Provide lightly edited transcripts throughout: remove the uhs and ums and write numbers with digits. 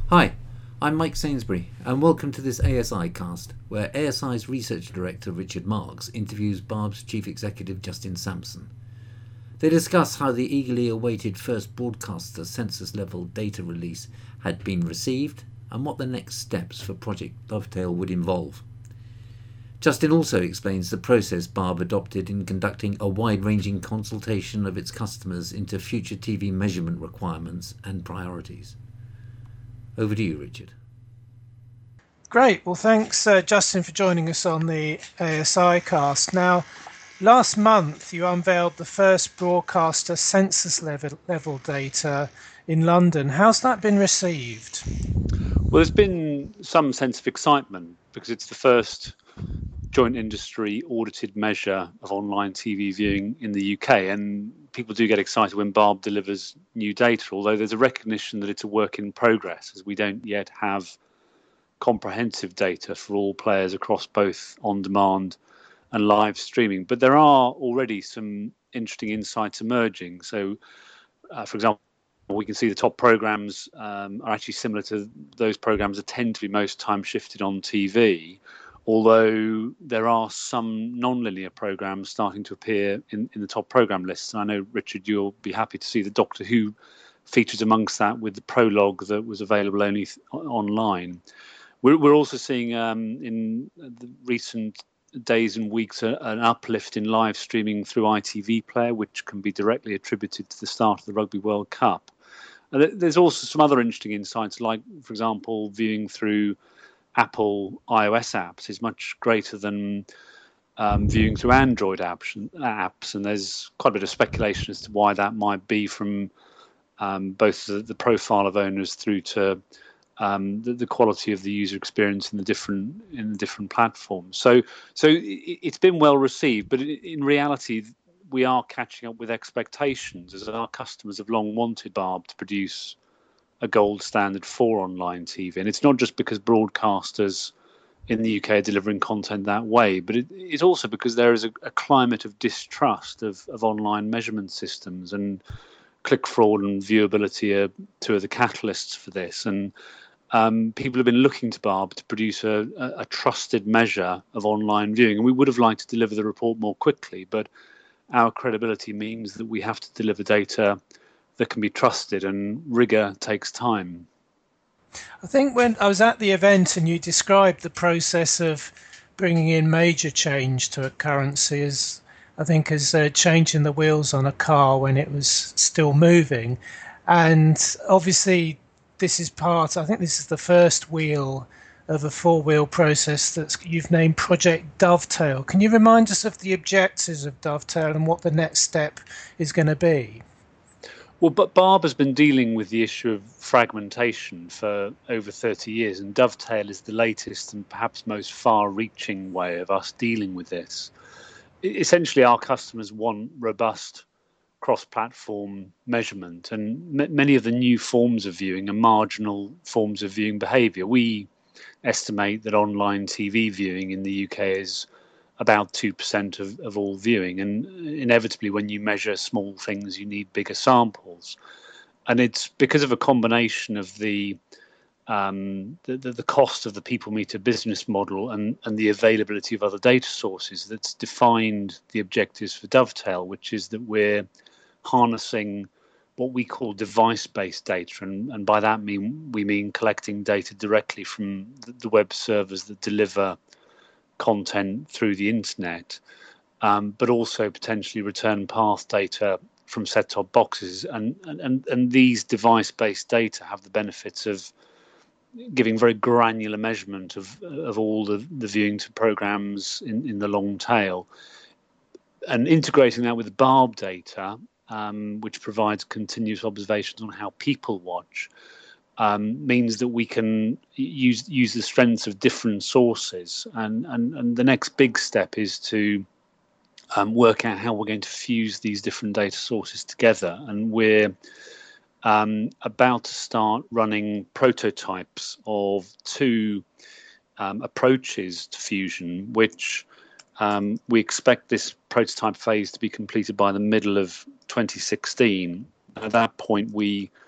Hi, I'm Mike Sainsbury, and welcome to this ASI cast, where ASI's Research Director Richard Marks interviews Barb's Chief Executive Justin Sampson. They discuss how the eagerly awaited first broadcaster census level data release had been received and what the next steps for Project Dovetail would involve. Justin also explains the process Barb adopted in conducting a wide-ranging consultation of its customers into future TV measurement requirements and priorities. Over to you, Richard. Great. Well, thanks, Justin, for joining us on the ASI cast. Now, last month you unveiled the first broadcaster census level data in London. How's that been received? Well, there's been some sense of excitement because it's the first joint industry audited measure of online TV viewing in the UK, and people do get excited when Barb delivers new data, although there's a recognition that it's a work in progress, as we don't yet have comprehensive data for all players across both on-demand and live streaming. But there are already some interesting insights emerging. So, for example, we can see the top programs are actually similar to those programs that tend to be most time shifted on TV, although there are some non-linear programs starting to appear in the top program lists. And I know, Richard, you'll be happy to see that Doctor Who features amongst that with the prologue that was available only online. We're also seeing in the recent days and weeks an uplift in live streaming through ITV Player, which can be directly attributed to the start of the Rugby World Cup. And there's also some other interesting insights, like, for example, viewing through Apple iOS apps is much greater than viewing through Android apps. And there's quite a bit of speculation as to why that might be, from both the profile of owners through to the quality of the user experience in the different platforms. So it's been well received, but in reality, we are catching up with expectations, as our customers have long wanted Barb to produce a gold standard for online TV. And it's not just because broadcasters in the UK are delivering content that way, but it's also because there is a climate of distrust of online measurement systems, and click fraud and viewability are two of the catalysts for this. And people have been looking to Barb to produce a trusted measure of online viewing. And we would have liked to deliver the report more quickly, but our credibility means that we have to deliver data that can be trusted, and rigor takes time. I think when I was at the event and you described the process of bringing in major change to a currency as, I think, as changing the wheels on a car when it was still moving. And obviously this is I think this is the first wheel of a four-wheel process that you've named Project Dovetail. Can you remind us of the objectives of Dovetail and what the next step is going to be? Well, but Barb has been dealing with the issue of fragmentation for over 30 years, and Dovetail is the latest and perhaps most far-reaching way of us dealing with this. Essentially, our customers want robust cross-platform measurement, and many of the new forms of viewing are marginal forms of viewing behaviour. We estimate that online TV viewing in the UK is about 2% of all viewing, and inevitably when you measure small things you need bigger samples. And it's because of a combination of the cost of the people meter business model and the availability of other data sources that's defined the objectives for Dovetail, which is that we're harnessing what we call device-based data, and by that we mean collecting data directly from the web servers that deliver content through the internet, but also potentially return path data from set-top boxes, and these device-based data have the benefits of giving very granular measurement of all the viewing to programs in the long tail, and integrating that with the Barb data, which provides continuous observations on how people watch, means that we can use the strengths of different sources. And the next big step is to work out how we're going to fuse these different data sources together. And we're about to start running prototypes of two approaches to fusion, which we expect this prototype phase to be completed by the middle of 2016. At that point, we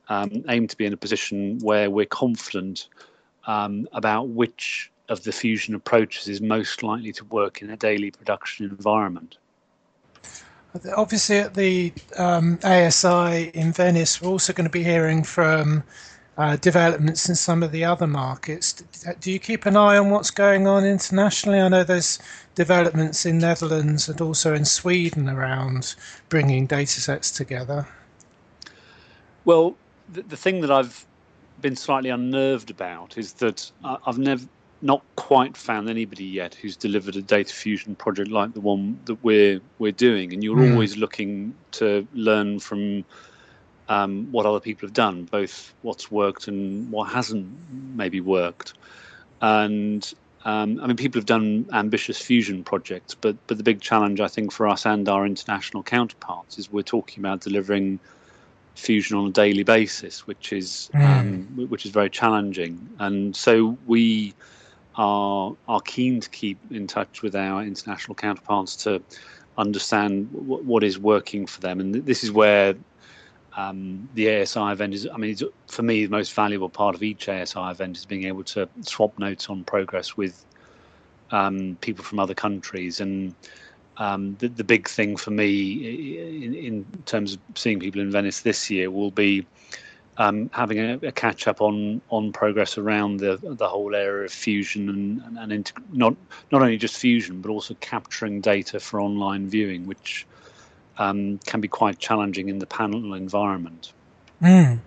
aim to be in a position where we're confident about which of the fusion approaches is most likely to work in a daily production environment. Obviously, at the ASI in Venice, we're also going to be hearing from developments in some of the other markets. Do you keep an eye on what's going on internationally? I know there's developments in Netherlands and also in Sweden around bringing data sets together. Well, the thing that I've been slightly unnerved about is that I've not quite found anybody yet who's delivered a data fusion project like the one that we're doing. And you're always looking to learn from what other people have done, both what's worked and what hasn't maybe worked. And I mean, people have done ambitious fusion projects, but the big challenge, I think, for us and our international counterparts is we're talking about delivering fusion on a daily basis, which is very challenging. And so we are keen to keep in touch with our international counterparts to understand what is working for them. And this is where the ASI event is, I mean, for me, the most valuable part of each ASI event is being able to swap notes on progress with people from other countries. And the big thing for me in terms of seeing people in Venice this year will be having a catch up on progress around the whole area of fusion and not only just fusion, but also capturing data for online viewing, which can be quite challenging in the panel environment. In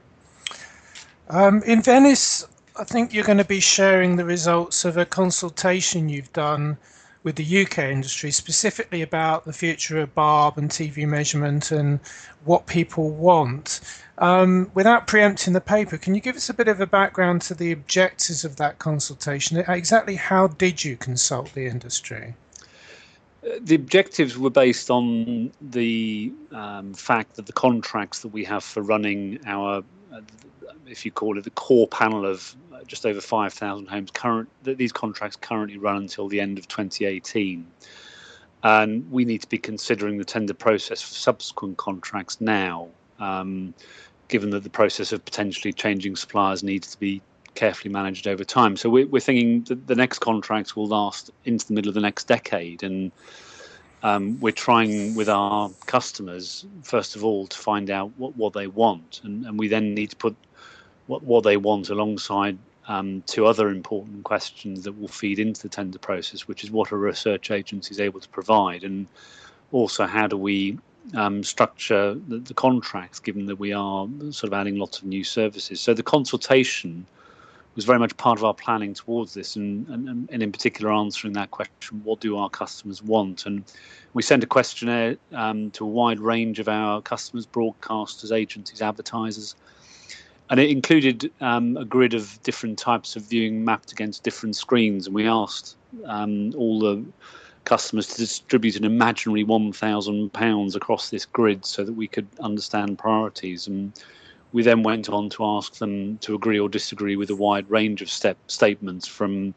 Venice, I think you're going to be sharing the results of a consultation you've done with the UK industry, specifically about the future of BARB and TV measurement and what people want. Without preempting the paper, can you give us a bit of a background to the objectives of that consultation? Exactly how did you consult the industry? The objectives were based on the fact that the contracts that we have for running our, if you call it, the core panel of just over 5,000 homes, these contracts currently run until the end of 2018. And we need to be considering the tender process for subsequent contracts now, given that the process of potentially changing suppliers needs to be carefully managed over time. So we're thinking that the next contracts will last into the middle of the next decade. And we're trying with our customers, first of all, to find out what they want. And we then need to put what they want alongside two other important questions that will feed into the tender process, which is what a research agency is able to provide, and also how do we structure the contracts, given that we are sort of adding lots of new services. So the consultation was very much part of our planning towards this, and in particular answering that question, what do our customers want? And we sent a questionnaire to a wide range of our customers, broadcasters, agencies, advertisers, and it included a grid of different types of viewing mapped against different screens. And we asked all the customers to distribute an imaginary £1,000 across this grid so that we could understand priorities. And we then went on to ask them to agree or disagree with a wide range of statements, from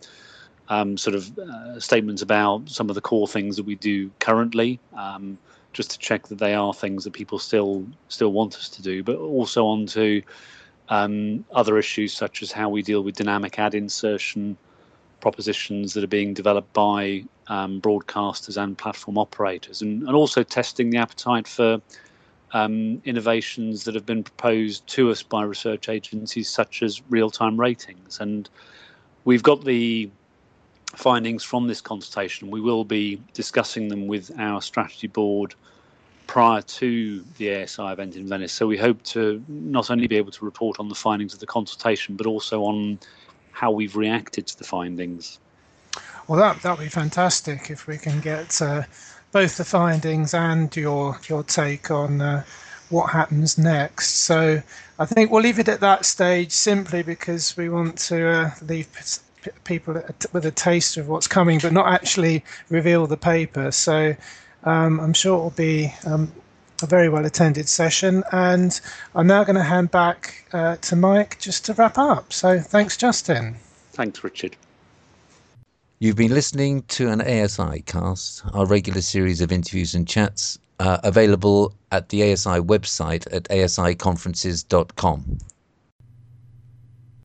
statements about some of the core things that we do currently, just to check that they are things that people still want us to do, but also on to other issues such as how we deal with dynamic ad insertion propositions that are being developed by broadcasters and platform operators, and also testing the appetite for innovations that have been proposed to us by research agencies such as real-time ratings. And we've got the findings from this consultation. We will be discussing them with our strategy board prior to the ASI event in Venice. So we hope to not only be able to report on the findings of the consultation, but also on how we've reacted to the findings. Well, that'd be fantastic if we can get both the findings and your take on what happens next. So I think we'll leave it at that stage, simply because we want to leave people with a taste of what's coming, but not actually reveal the paper. So I'm sure it will be a very well attended session, and I'm now going to hand back to Mike just to wrap up. So thanks, Justin. Thanks, Richard. You've been listening to an ASI cast, our regular series of interviews and chats, available at the ASI website at asiconferences.com.